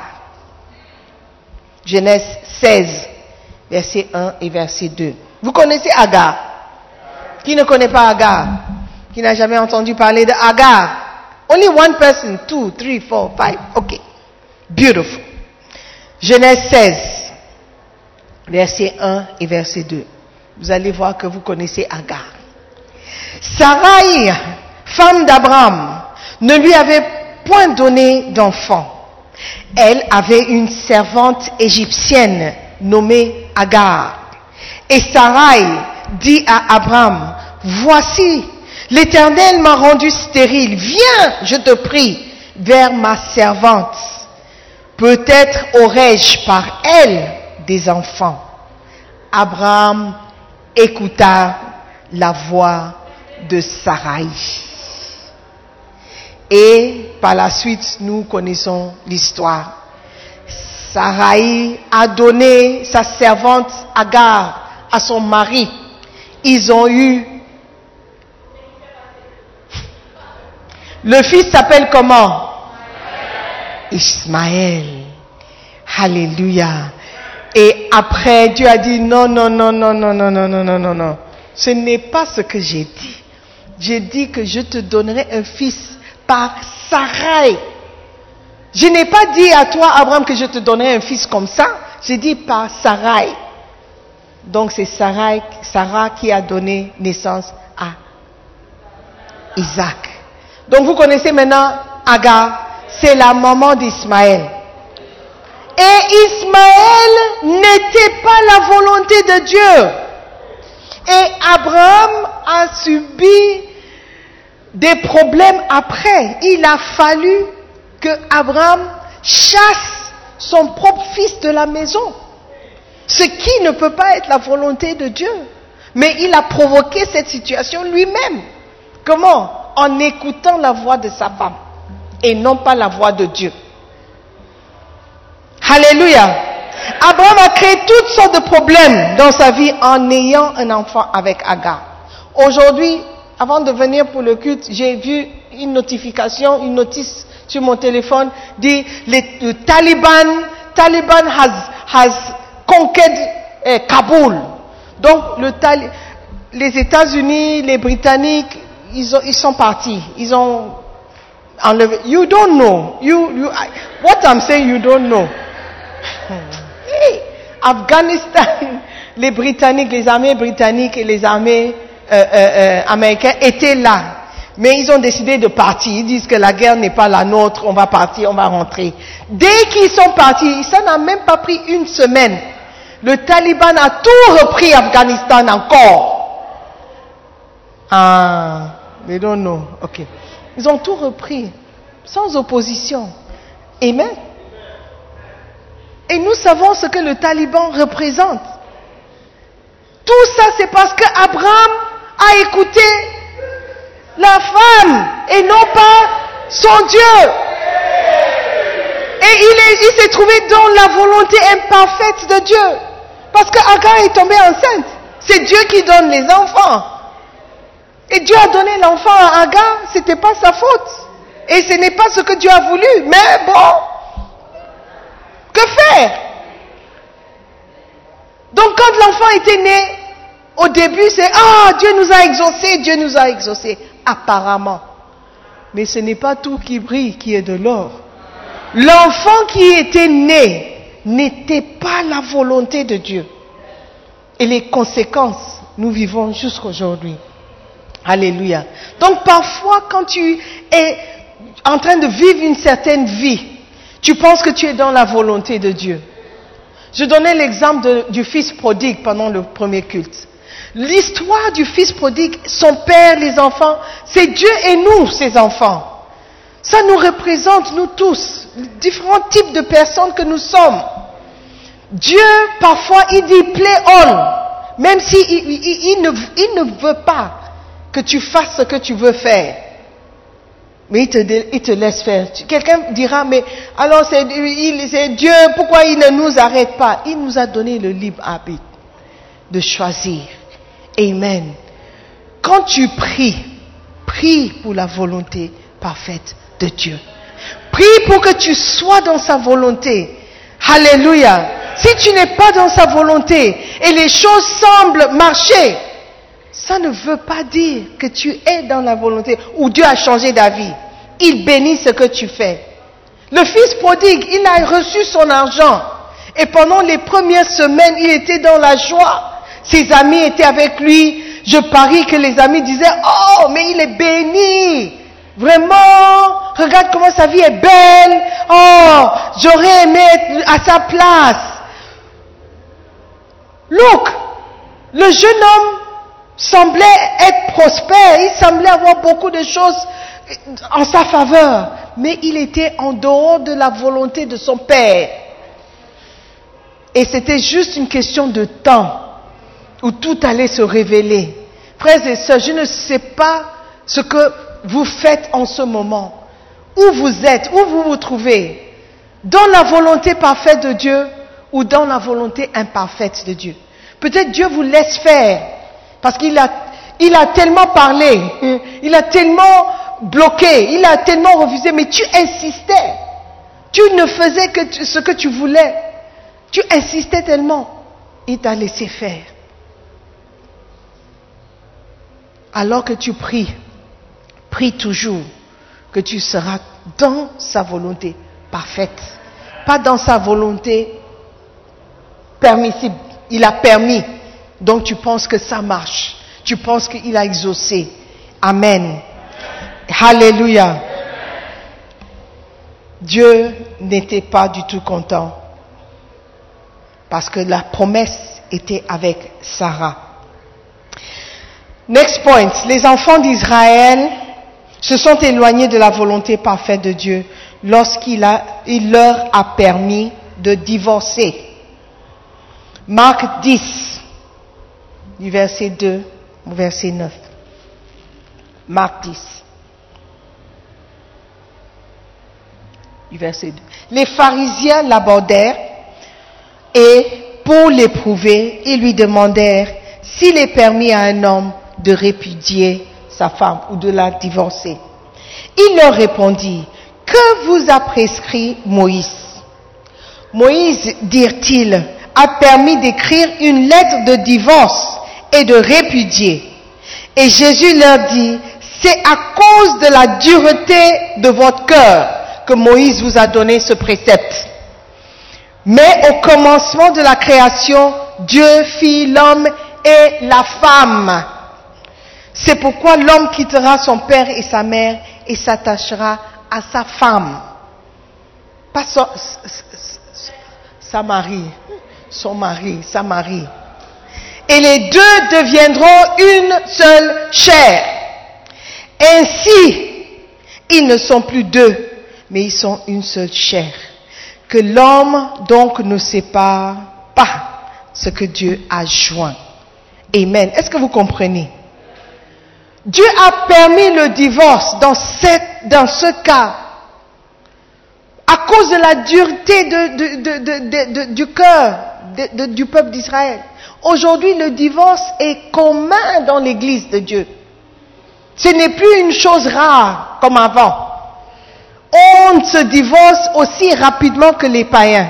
Genèse 16, verset 1 et verset 2. Vous connaissez Agar? Qui ne connaît pas Agar? Qui n'a jamais entendu parler de Agar? Only one person, 2, 3, 4, 5. Ok. Beautiful. Genèse 16, verset 1 et verset 2. Vous allez voir que vous connaissez Agar. Sarai, femme d'Abraham, ne lui avait point donné d'enfant. Elle avait une servante égyptienne nommée Agar. Et Sarai dit à Abraham, voici, l'Éternel m'a rendu stérile. Viens, je te prie, vers ma servante. Peut-être aurais-je par elle des enfants. Abraham écouta la voix de Sarai. Et par la suite, nous connaissons l'histoire. Sarai a donné sa servante Agar à son mari. Ils ont eu... Le fils s'appelle comment? Ismaël. Alléluia. Et après, Dieu a dit non. Ce n'est pas ce que j'ai dit. J'ai dit que je te donnerai un fils par Sarai. Je n'ai pas dit à toi, Abraham, que je te donnerai un fils comme ça. J'ai dit par Sarai. Donc c'est Sarah qui a donné naissance à Isaac. Donc vous connaissez maintenant Agar, c'est la maman d'Ismaël. Et Ismaël n'était pas la volonté de Dieu. Et Abraham a subi des problèmes après. Il a fallu que Abraham chasse son propre fils de la maison. Ce qui ne peut pas être la volonté de Dieu. Mais il a provoqué cette situation lui-même. Comment? En écoutant la voix de sa femme et non pas la voix de Dieu. Alléluia. Abraham a créé toutes sortes de problèmes dans sa vie en ayant un enfant avec Agar. Aujourd'hui, avant de venir pour le culte, j'ai vu une notice sur mon téléphone dit le Taliban has conquered Kaboul. Donc les États-Unis, les Britanniques, ils sont partis. Ils ont enlevé. You don't know. What I'm saying, you don't know. Hey, Afghanistan, les Britanniques, les armées britanniques et les armées américaines étaient là. Mais ils ont décidé de partir. Ils disent que la guerre n'est pas la nôtre, on va partir, on va rentrer. Dès qu'ils sont partis, ça n'a même pas pris une semaine. Le Taliban a tout repris Afghanistan encore. Ah, they don't know. Ok. Ils ont tout repris, sans opposition. Amen. Et nous savons ce que le Taliban représente. Tout ça, c'est parce qu'Abraham a écouté la femme et non pas son Dieu. Et il s'est trouvé dans la volonté imparfaite de Dieu. Parce qu'Agar est tombée enceinte. C'est Dieu qui donne les enfants. Et Dieu a donné l'enfant à Agar, c'était pas sa faute. Et ce n'est pas ce que Dieu a voulu. Mais bon, que faire? Donc quand l'enfant était né, au début c'est Dieu nous a exaucés. Apparemment. Mais ce n'est pas tout qui brille qui est de l'or. L'enfant qui était né n'était pas la volonté de Dieu. Et les conséquences, nous vivons jusqu'aujourd'hui. Alléluia. Donc parfois quand tu es en train de vivre une certaine vie, tu penses que tu es dans la volonté de Dieu. Je donnais l'exemple du fils prodigue pendant le premier culte. L'histoire du fils prodigue, son père, les enfants, c'est Dieu et nous, ses enfants. Ça nous représente, nous tous, différents types de personnes que nous sommes. Dieu, parfois, il dit « play on », même si il ne veut pas que tu fasses ce que tu veux faire. Mais il te laisse faire. Quelqu'un dira, mais alors c'est Dieu, pourquoi il ne nous arrête pas? Il nous a donné le libre arbitre de choisir. Amen. Quand tu prie pour la volonté parfaite de Dieu. Prie pour que tu sois dans sa volonté. Alléluia. Si tu n'es pas dans sa volonté et les choses semblent marcher, ça ne veut pas dire que tu es dans la volonté ou Dieu a changé d'avis. Il bénit ce que tu fais. Le fils prodigue, il a reçu son argent. Et pendant les premières semaines, il était dans la joie. Ses amis étaient avec lui. Je parie que les amis disaient, oh, mais il est béni. Vraiment, regarde comment sa vie est belle. Oh, j'aurais aimé être à sa place. Look, le jeune homme semblait être prospère, il semblait avoir beaucoup de choses en sa faveur, mais il était en dehors de la volonté de son père. Et c'était juste une question de temps où tout allait se révéler. Frères et sœurs, je ne sais pas ce que vous faites en ce moment. Où vous êtes, où vous vous trouvez. Dans la volonté parfaite de Dieu ou dans la volonté imparfaite de Dieu. Peut-être Dieu vous laisse faire parce qu'il a tellement parlé, il a tellement bloqué, il a tellement refusé, mais tu insistais. Tu ne faisais que ce que tu voulais. Tu insistais tellement. Il t'a laissé faire. Alors que tu pries, prie toujours que tu seras dans sa volonté parfaite. Pas dans sa volonté permissible. Il a permis. Donc tu penses que ça marche. Tu penses qu'il a exaucé. Amen. Alléluia. Dieu n'était pas du tout content. Parce que la promesse était avec Sarah. Next point. Les enfants d'Israël se sont éloignés de la volonté parfaite de Dieu lorsqu'il leur a permis de divorcer. Marc 10, du verset 2 au verset 9. Marc 10, du verset 2. Les pharisiens l'abordèrent et, pour l'éprouver, ils lui demandèrent s'il est permis à un homme de répudier sa femme ou de la divorcer. Il leur répondit, que vous a prescrit Moïse? Moïse, dirent-ils, a permis d'écrire une lettre de divorce et de répudier. Et Jésus leur dit, c'est à cause de la dureté de votre cœur que Moïse vous a donné ce précepte. Mais au commencement de la création, Dieu fit l'homme et la femme. C'est pourquoi l'homme quittera son père et sa mère et s'attachera à sa femme. Pas sa mari, son mari, sa mari. Et les deux deviendront une seule chair. Ainsi, ils ne sont plus deux, mais ils sont une seule chair. Que l'homme donc ne sépare pas ce que Dieu a joint. Amen. Est-ce que vous comprenez? Dieu a permis le divorce dans ce cas à cause de la dureté du cœur du peuple d'Israël. Aujourd'hui, le divorce est commun dans l'église de Dieu. Ce n'est plus une chose rare comme avant. On se divorce aussi rapidement que les païens.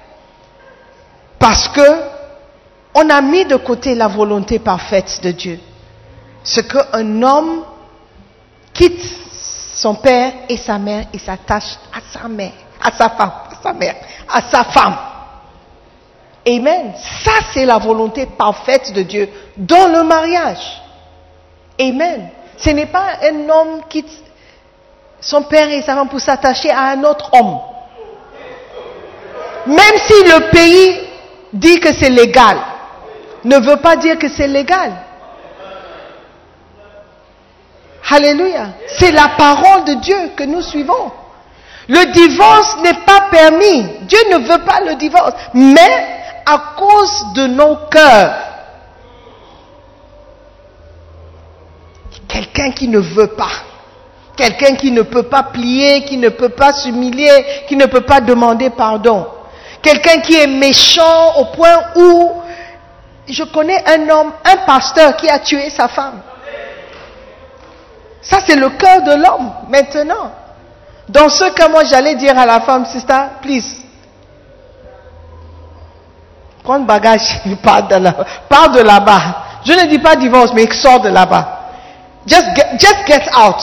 Parce que on a mis de côté la volonté parfaite de Dieu. Ce qu'un homme quitte son père et sa mère et s'attache à sa mère, à sa femme. Amen. Ça, c'est la volonté parfaite de Dieu dans le mariage. Amen. Ce n'est pas un homme qui quitte son père et sa femme pour s'attacher à un autre homme. Même si le pays dit que c'est légal, ne veut pas dire que c'est légal. Alléluia. C'est la parole de Dieu que nous suivons. Le divorce n'est pas permis. Dieu ne veut pas le divorce. Mais à cause de nos cœurs, quelqu'un qui ne veut pas, quelqu'un qui ne peut pas plier, qui ne peut pas s'humilier, qui ne peut pas demander pardon, quelqu'un qui est méchant au point où, je connais un homme, un pasteur qui a tué sa femme. Ça, c'est le cœur de l'homme, maintenant. Dans ce cas, moi, j'allais dire à la femme, sister, please, prends le bagage, pars de là-bas. Je ne dis pas divorce, mais sors de là-bas. Just get out.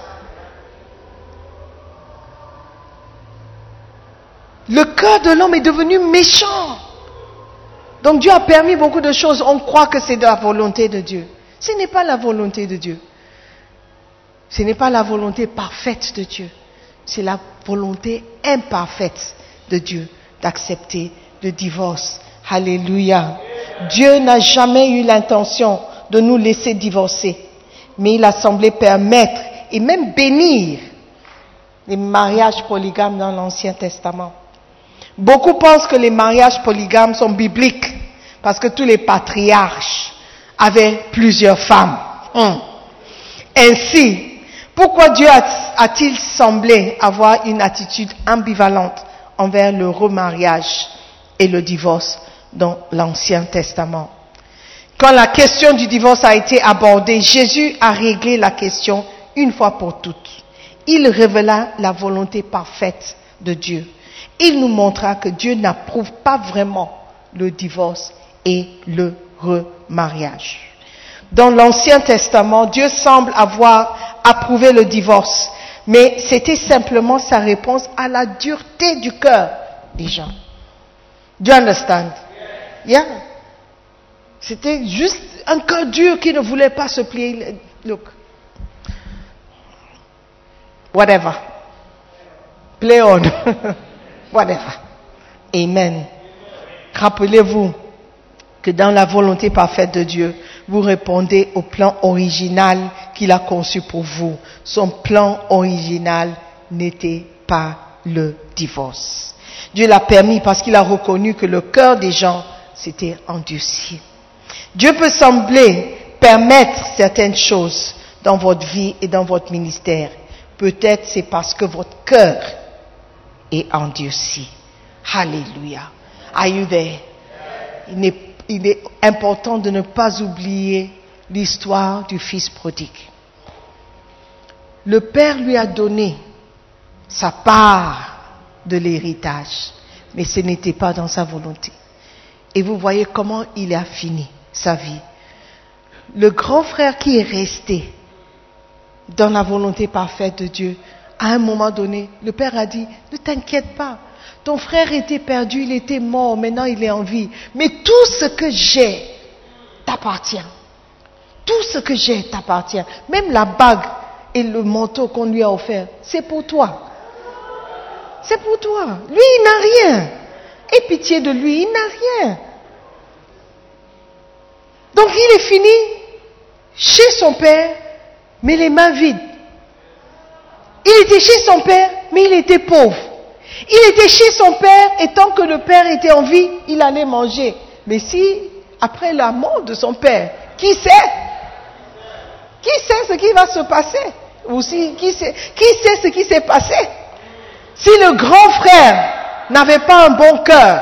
Le cœur de l'homme est devenu méchant. Donc Dieu a permis beaucoup de choses. On croit que c'est de la volonté de Dieu. Ce n'est pas la volonté de Dieu. Ce n'est pas la volonté parfaite de Dieu. C'est la volonté imparfaite de Dieu d'accepter le divorce. Alléluia. Dieu n'a jamais eu l'intention de nous laisser divorcer. Mais il a semblé permettre et même bénir les mariages polygames dans l'Ancien Testament. Beaucoup pensent que les mariages polygames sont bibliques parce que tous les patriarches avaient plusieurs femmes. Ainsi, pourquoi Dieu a-t-il semblé avoir une attitude ambivalente envers le remariage et le divorce dans l'Ancien Testament? Quand la question du divorce a été abordée, Jésus a réglé la question une fois pour toutes. Il révéla la volonté parfaite de Dieu. Il nous montra que Dieu n'approuve pas vraiment le divorce et le remariage. Dans l'Ancien Testament, Dieu semble avoir approuvé le divorce, mais c'était simplement sa réponse à la dureté du cœur des gens. Do you understand? Yeah. C'était juste un cœur dur qui ne voulait pas se plier. Look. Whatever. Play on. Whatever. Amen. Rappelez-vous que dans la volonté parfaite de Dieu, vous répondez au plan original qu'il a conçu pour vous. Son plan original n'était pas le divorce. Dieu l'a permis parce qu'il a reconnu que le cœur des gens s'était endurci. Dieu peut sembler permettre certaines choses dans votre vie et dans votre ministère. Peut-être c'est parce que votre cœur est endurci. Alléluia. Are you there? Il est important de ne pas oublier l'histoire du fils prodigue. Le père lui a donné sa part de l'héritage, mais ce n'était pas dans sa volonté. Et vous voyez comment il a fini sa vie. Le grand frère qui est resté dans la volonté parfaite de Dieu, à un moment donné, le père a dit, ne t'inquiète pas, ton frère était perdu, il était mort, maintenant il est en vie. Mais tout ce que j'ai t'appartient. Tout ce que j'ai t'appartient. Même la bague et le manteau qu'on lui a offert, c'est pour toi. C'est pour toi. Lui, il n'a rien. Aie pitié de lui, il n'a rien. Donc il est fini chez son père, mais les mains vides. Il était chez son père, mais il était pauvre. Il était chez son père, et tant que le père était en vie, il allait manger. Mais si, après la mort de son père, qui sait ce qui va se passer? Ou si, qui sait ce qui s'est passé? Si le grand frère n'avait pas un bon cœur,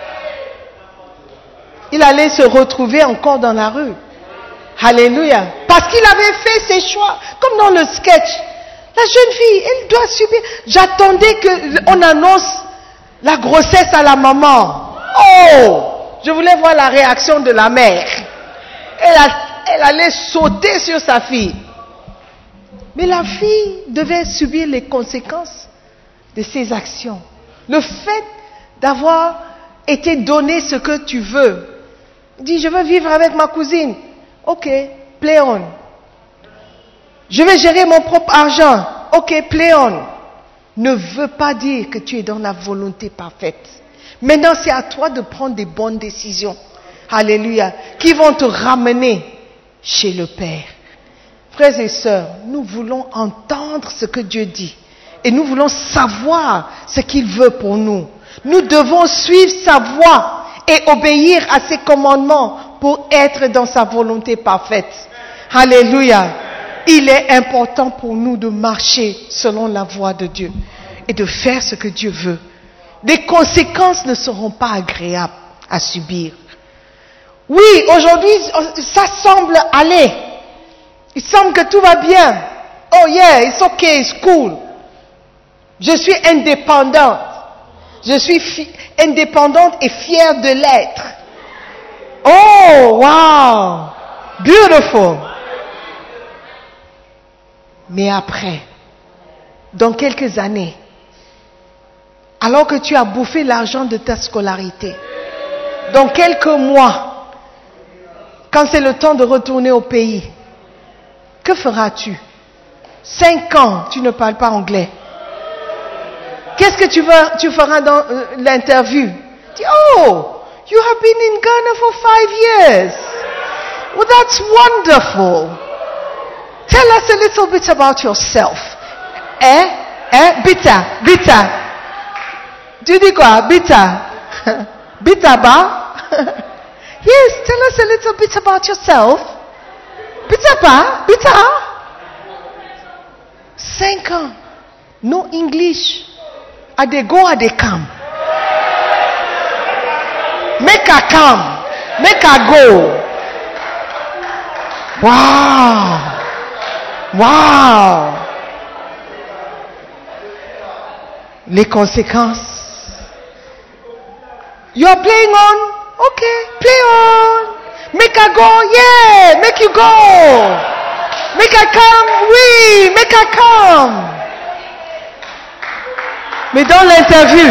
il allait se retrouver encore dans la rue. Alléluia. Parce qu'il avait fait ses choix, comme dans le sketch. La jeune fille, elle doit subir. J'attendais qu'on annonce la grossesse à la maman. Oh! Je voulais voir la réaction de la mère. Elle allait sauter sur sa fille. Mais la fille devait subir les conséquences de ses actions. Le fait d'avoir été donné ce que tu veux. Dis, je veux vivre avec ma cousine. Ok, play on. Je vais gérer mon propre argent. Ok, play on. Ne veut pas dire que tu es dans la volonté parfaite. Maintenant, c'est à toi de prendre des bonnes décisions. Alléluia. Qui vont te ramener chez le Père. Frères et sœurs, nous voulons entendre ce que Dieu dit. Et nous voulons savoir ce qu'il veut pour nous. Nous devons suivre sa voie et obéir à ses commandements pour être dans sa volonté parfaite. Alléluia. Il est important pour nous de marcher selon la voie de Dieu et de faire ce que Dieu veut. Les conséquences ne seront pas agréables à subir. Oui, aujourd'hui, ça semble aller. Il semble que tout va bien. Oh yeah, it's okay, it's cool. Je suis indépendante. Je suis indépendante et fière de l'être. Oh, wow. Beautiful. Mais après, dans quelques années, alors que tu as bouffé l'argent de ta scolarité, dans quelques mois, quand c'est le temps de retourner au pays, que feras-tu? 5 ans, tu ne parles pas anglais. Qu'est-ce que tu feras dans l'interview? Dis, oh, you have been in Ghana for 5 years. Well, that's wonderful. Tell us a little bit about yourself. Bita. Tu dis quoi? Bita. Bita ba? Yes, tell us a little bit about yourself. Peut-être pas, plus tard. 5 ans. No English. Are they go, are they come? Make her come. Make her go. Wow. Wow. Les conséquences. You are playing on? Okay, play on. Make her go, yeah, make you go. Make her come, oui, make her come. Mais dans l'interview,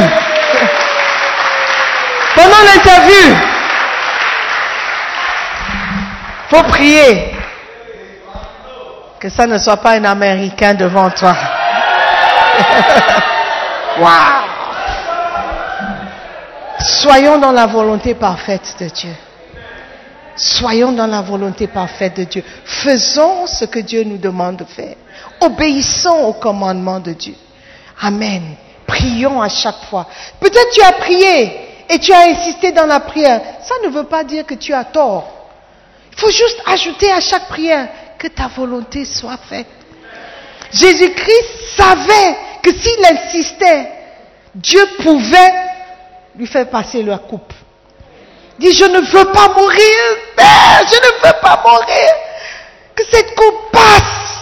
pendant l'interview, faut prier que ça ne soit pas un Américain devant toi. Wow. Soyons dans la volonté parfaite de Dieu. Soyons dans la volonté parfaite de Dieu. Faisons ce que Dieu nous demande de faire. Obéissons au commandement de Dieu. Amen. Prions à chaque fois. Peut-être tu as prié et tu as insisté dans la prière. Ça ne veut pas dire que tu as tort. Il faut juste ajouter à chaque prière que ta volonté soit faite. Jésus-Christ savait que s'il insistait, Dieu pouvait lui faire passer la coupe. Il dit, je ne veux pas mourir, Père, je ne veux pas mourir. Que cette coupe passe.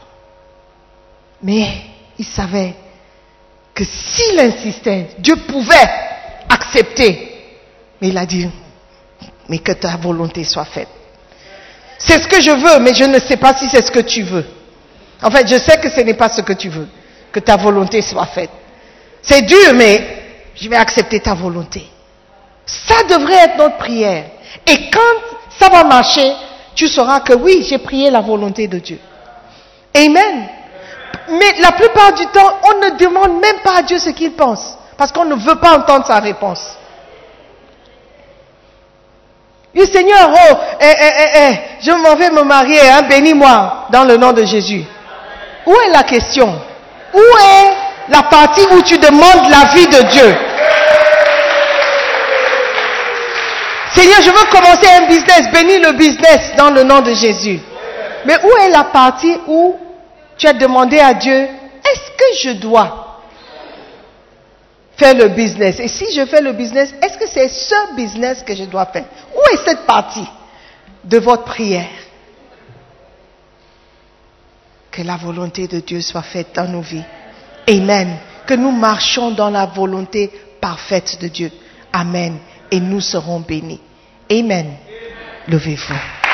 Mais il savait que s'il insistait, Dieu pouvait accepter. Mais il a dit, mais que ta volonté soit faite. C'est ce que je veux, mais je ne sais pas si c'est ce que tu veux. En fait, je sais que ce n'est pas ce que tu veux. Que ta volonté soit faite. C'est dur, mais je vais accepter ta volonté. Ça devrait être notre prière. Et quand ça va marcher, tu sauras que oui, j'ai prié la volonté de Dieu. Amen. Mais la plupart du temps, on ne demande même pas à Dieu ce qu'il pense. Parce qu'on ne veut pas entendre sa réponse. Le Seigneur, je m'en vais me marier, hein, bénis-moi dans le nom de Jésus. Où est la question? Où est la partie où tu demandes la vie de Dieu? Seigneur, je veux commencer un business, bénis le business dans le nom de Jésus. Mais où est la partie où tu as demandé à Dieu, est-ce que je dois faire le business? Et si je fais le business, est-ce que c'est ce business que je dois faire? Où est cette partie de votre prière? Que la volonté de Dieu soit faite dans nos vies. Amen. Que nous marchions dans la volonté parfaite de Dieu. Amen. Et nous serons bénis. Amen. Levez-vous.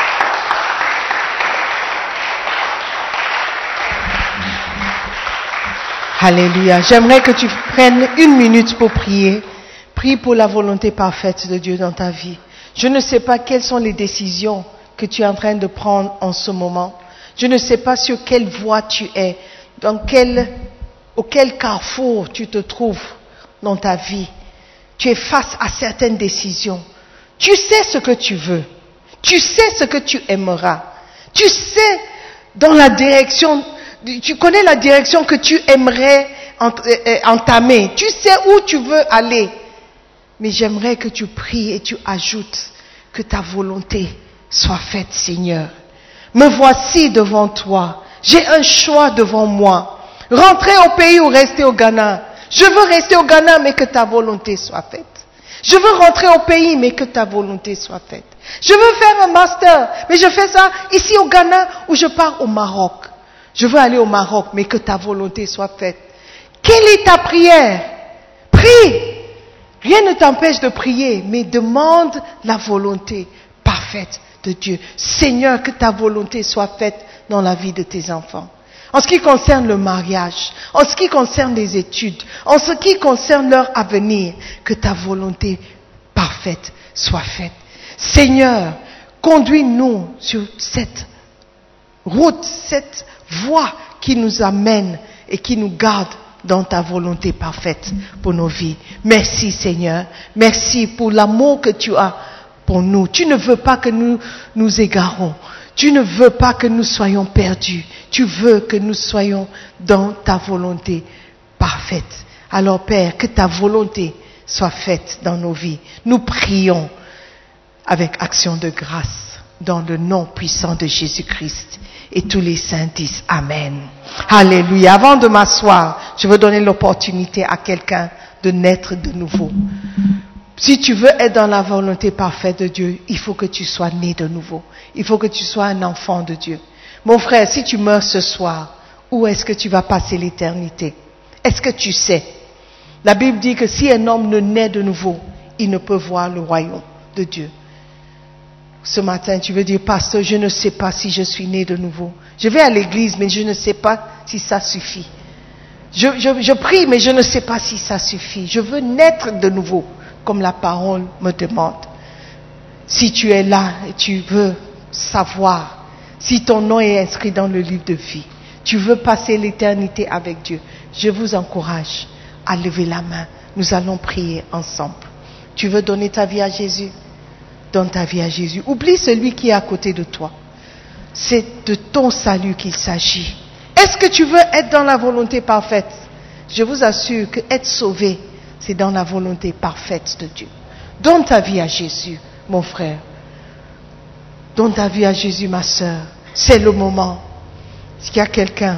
Alléluia. J'aimerais que tu prennes 1 minute pour prier. Prie pour la volonté parfaite de Dieu dans ta vie. Je ne sais pas quelles sont les décisions que tu es en train de prendre en ce moment. Je ne sais pas sur quelle voie tu es, auquel carrefour tu te trouves dans ta vie. Tu es face à certaines décisions. Tu sais ce que tu veux. Tu sais ce que tu aimeras. Tu sais dans la direction, tu connais la direction que tu aimerais entamer. Tu sais où tu veux aller. Mais j'aimerais que tu pries et tu ajoutes que ta volonté soit faite, Seigneur. Me voici devant toi. J'ai un choix devant moi. Rentrer au pays ou rester au Ghana. Je veux rester au Ghana, mais que ta volonté soit faite. Je veux rentrer au pays, mais que ta volonté soit faite. Je veux faire un master, mais je fais ça ici au Ghana ou je pars au Maroc. Je veux aller au Maroc, mais que ta volonté soit faite. Quelle est ta prière? Prie. Rien ne t'empêche de prier, mais demande la volonté parfaite de Dieu. Seigneur, que ta volonté soit faite dans la vie de tes enfants. En ce qui concerne le mariage, en ce qui concerne les études, en ce qui concerne leur avenir, que ta volonté parfaite soit faite. Seigneur, conduis-nous sur cette route, cette voie qui nous amène et qui nous garde dans ta volonté parfaite pour nos vies. Merci Seigneur, merci pour l'amour que tu as pour nous. Tu ne veux pas que nous nous égarons. Tu ne veux pas que nous soyons perdus. Tu veux que nous soyons dans ta volonté parfaite. Alors Père, que ta volonté soit faite dans nos vies. Nous prions avec action de grâce dans le nom puissant de Jésus-Christ. Et tous les saints disent Amen. Alléluia. Avant de m'asseoir, je veux donner l'opportunité à quelqu'un de naître de nouveau. Si tu veux être dans la volonté parfaite de Dieu, il faut que tu sois né de nouveau. Il faut que tu sois un enfant de Dieu. Mon frère, si tu meurs ce soir, où est-ce que tu vas passer l'éternité? Est-ce que tu sais? La Bible dit que si un homme ne naît de nouveau, il ne peut voir le royaume de Dieu. Ce matin, tu veux dire, pasteur, je ne sais pas si je suis né de nouveau. Je vais à l'église, mais je ne sais pas si ça suffit. Je prie, mais je ne sais pas si ça suffit. Je veux naître de nouveau, comme la parole me demande. Si tu es là et tu veux savoir si ton nom est inscrit dans le livre de vie, tu veux passer l'éternité avec Dieu, je vous encourage à lever la main. Nous allons prier ensemble. Tu veux donner ta vie à Jésus? Donne ta vie à Jésus. Oublie celui qui est à côté de toi. C'est de ton salut qu'il s'agit. Est-ce que tu veux être dans la volonté parfaite? Je vous assure que être sauvé, c'est dans la volonté parfaite de Dieu. Donne ta vie à Jésus, mon frère. Donne ta vie à Jésus, ma sœur. C'est le moment. S'il y a quelqu'un,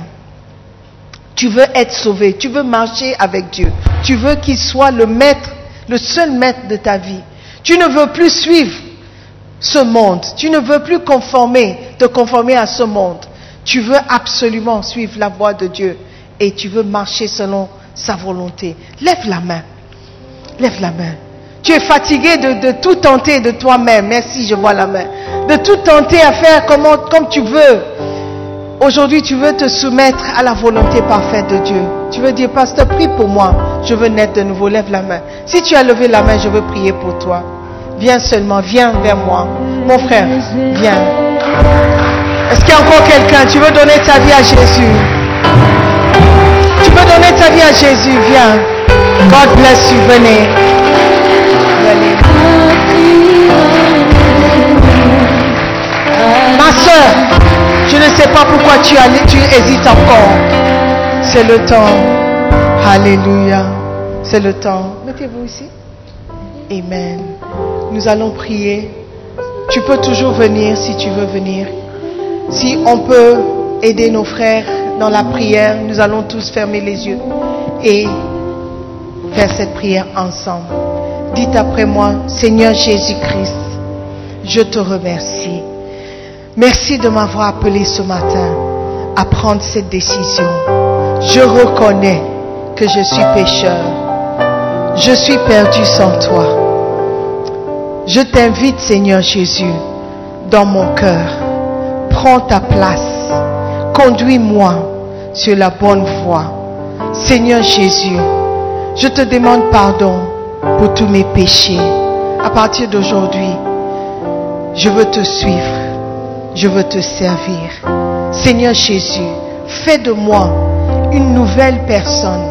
tu veux être sauvé, tu veux marcher avec Dieu, tu veux qu'il soit le maître, le seul maître de ta vie. Tu ne veux plus suivre ce monde. Tu ne veux plus te conformer à ce monde. Tu veux absolument suivre la voie de Dieu et tu veux marcher selon sa volonté. Lève la main. Lève la main. Tu es fatigué de tout tenter de toi-même. Merci, je vois la main. De tout tenter à faire comme tu veux. Aujourd'hui, tu veux te soumettre à la volonté parfaite de Dieu. Tu veux dire, pasteur, prie pour moi. Je veux naître de nouveau. Lève la main. Si tu as levé la main, je veux prier pour toi. Viens seulement, viens vers moi. Mon frère, viens. Est-ce qu'il y a encore quelqu'un? Tu veux donner ta vie à Jésus? Tu veux donner ta vie à Jésus? Viens. God bless you. Venez. Venez. Ma soeur, je ne sais pas pourquoi tu hésites encore. C'est le temps. Alléluia. C'est le temps. Mettez-vous ici. Amen. Nous allons prier. Tu peux toujours venir si tu veux venir. Si on peut aider nos frères dans la prière, nous allons tous fermer les yeux et faire cette prière ensemble. Dites après moi, Seigneur Jésus-Christ, je te remercie. Merci de m'avoir appelé ce matin à prendre cette décision. Je reconnais que je suis pécheur. Je suis perdu sans toi. Je t'invite, Seigneur Jésus, dans mon cœur. Prends ta place. Conduis-moi sur la bonne voie. Seigneur Jésus, je te demande pardon pour tous mes péchés. À partir d'aujourd'hui, je veux te suivre. Je veux te servir. Seigneur Jésus, fais de moi une nouvelle personne.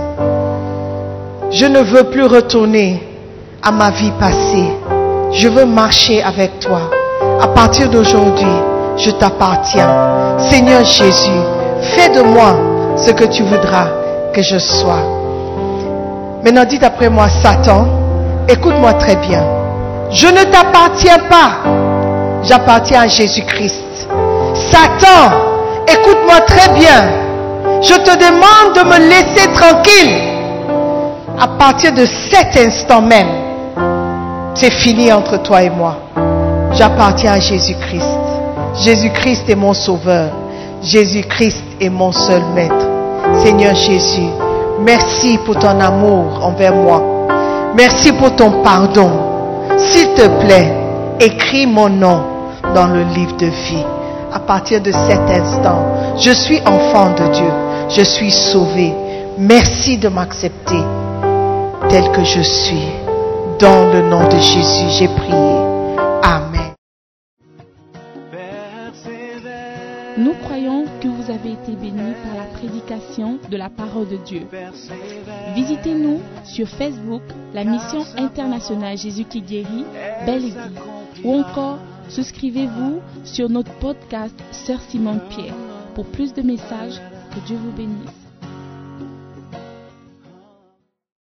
Je ne veux plus retourner à ma vie passée. Je veux marcher avec toi. À partir d'aujourd'hui, je t'appartiens. Seigneur Jésus, fais de moi ce que tu voudras que je sois. Maintenant, dites après moi, Satan, écoute-moi très bien. Je ne t'appartiens pas. J'appartiens à Jésus-Christ. Satan, écoute-moi très bien. Je te demande de me laisser tranquille. À partir de cet instant même, c'est fini entre toi et moi. J'appartiens à Jésus-Christ. Jésus-Christ est mon sauveur. Jésus-Christ est mon seul maître. Seigneur Jésus, merci pour ton amour envers moi. Merci pour ton pardon. S'il te plaît, écris mon nom dans le livre de vie. À partir de cet instant, je suis enfant de Dieu. Je suis sauvé. Merci de m'accepter tel que je suis. Dans le nom de Jésus, j'ai prié. Amen. Nous croyons que vous avez été bénis par la prédication de la parole de Dieu. Visitez-nous sur Facebook, la mission internationale Jésus qui guérit, Belle Église, ou encore souscrivez-vous sur notre podcast Sœur Simone Pierre. Pour plus de messages, que Dieu vous bénisse.